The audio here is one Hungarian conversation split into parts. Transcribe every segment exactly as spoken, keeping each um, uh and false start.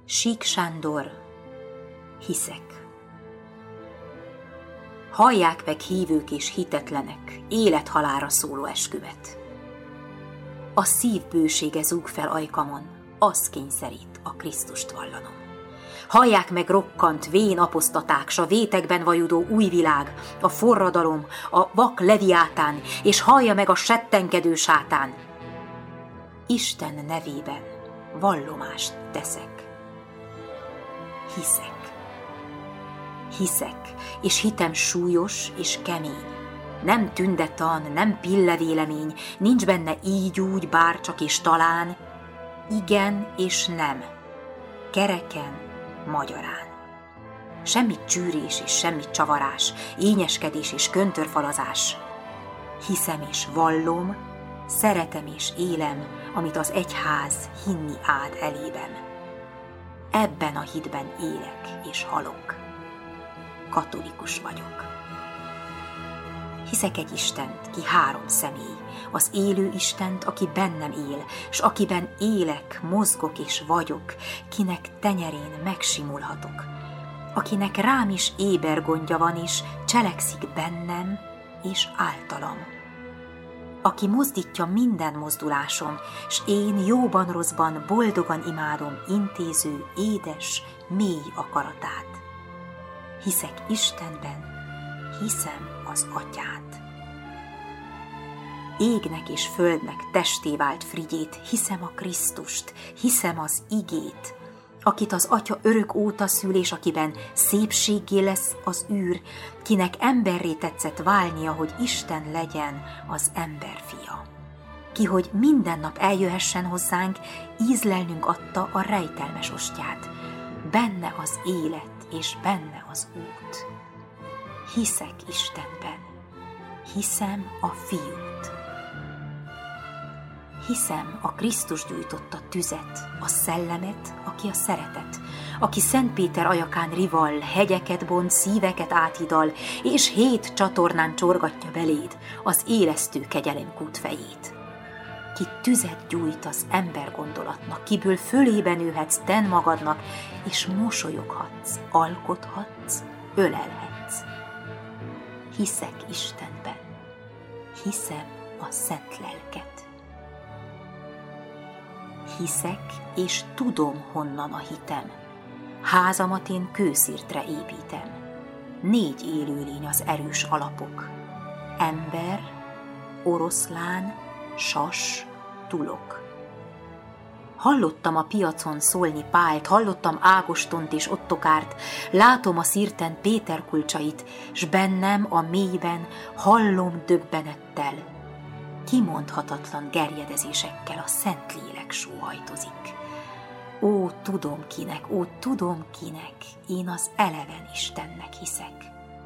Sík Sándor, hiszek. Hallják meg hívők és hitetlenek élet-halálra szóló esküvet. A szív bősége zúg fel ajkamon, az kényszerít a Krisztust vallanom. Hallják meg rokkant, vén aposztaták, s a vétekben vajudó új világ, a forradalom, a vak leviátán, és hallja meg a settenkedő sátán. Isten nevében vallomást teszek. Hiszek. Hiszek, és hitem súlyos és kemény. Nem tündetan, nem pillevélemény, nincs benne így-úgy, bárcsak és talán. Igen és nem. Kereken, magyarán. Semmi csűrés és semmi csavarás, ényeskedés és köntörfalazás. Hiszem és vallom, szeretem és élem, amit az egyház hinni áld elében. Ebben a hitben élek és halok. Katolikus vagyok. Hiszek egy Istent, ki három személy, az élő Istent, aki bennem él, s akiben élek, mozgok és vagyok, kinek tenyerén megsimulhatok, akinek rám is ébergondja van, és cselekszik bennem és általam, aki mozdítja minden mozdulásom, s én jóban-rosszban boldogan imádom intéző, édes, mély akaratát. Hiszek Istenben, hiszem az Atyát. Égnek és földnek testé vált Frigyét, hiszem a Krisztust, hiszem az igét, akit az Atya örök óta szül, és akiben szépséggé lesz az űr, kinek emberré tetszett válnia, hogy Isten legyen az emberfia. Ki, hogy minden nap eljöhessen hozzánk, ízlelnünk adta a rejtelmes ostját. Benne az élet, és benne az út. Hiszek Istenben, hiszem a Fiút. Hiszem a Krisztus gyújtotta tüzet, a szellemet, aki a szeretet, aki Szent Péter ajakán rival, hegyeket bont, szíveket áthidal, és hét csatornán csorgatja beléd az élesztő kegyelem kútfejét. Ki tüzet gyújt az ember gondolatnak, kiből fölébe nőhetsz ten magadnak, és mosolyoghatsz, alkothatsz, ölelhetsz. Hiszek Istenben, hiszem a szent lelket. Hiszek, és tudom, honnan a hitem. Házamat én kőszirtre építem. Négy élőlény az erős alapok. Ember, oroszlán, sas, tulok. Hallottam a piacon szólni Pált, hallottam Ágostont és Ottokárt, látom a szirten Péter kulcsait, s bennem a mélyben hallom döbbenettel. Kimondhatatlan gerjedezésekkel a Szentlélek sóhajtozik. Ó, tudom kinek, ó, tudom kinek, én az eleven Istennek hiszek.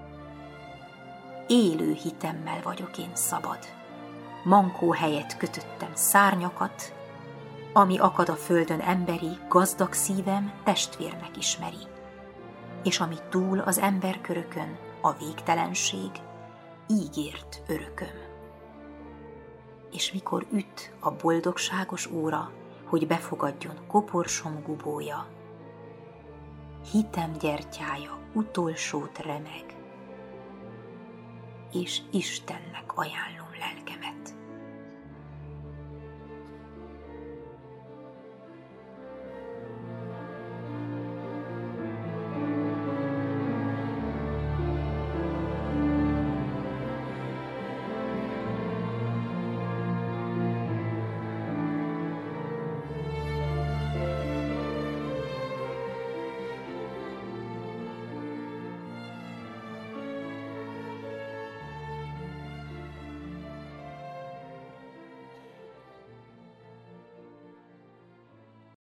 Élő hitemmel vagyok én szabad. Mankó helyett kötöttem szárnyakat, ami akad a földön emberi, gazdag szívem testvérnek ismeri, és ami túl az emberkörökön, a végtelenség, ígért örököm. És mikor üt a boldogságos óra, hogy befogadjon koporsom gubója, hitem gyertyája utolsót remeg, és Istennek ajánlom lelkemet.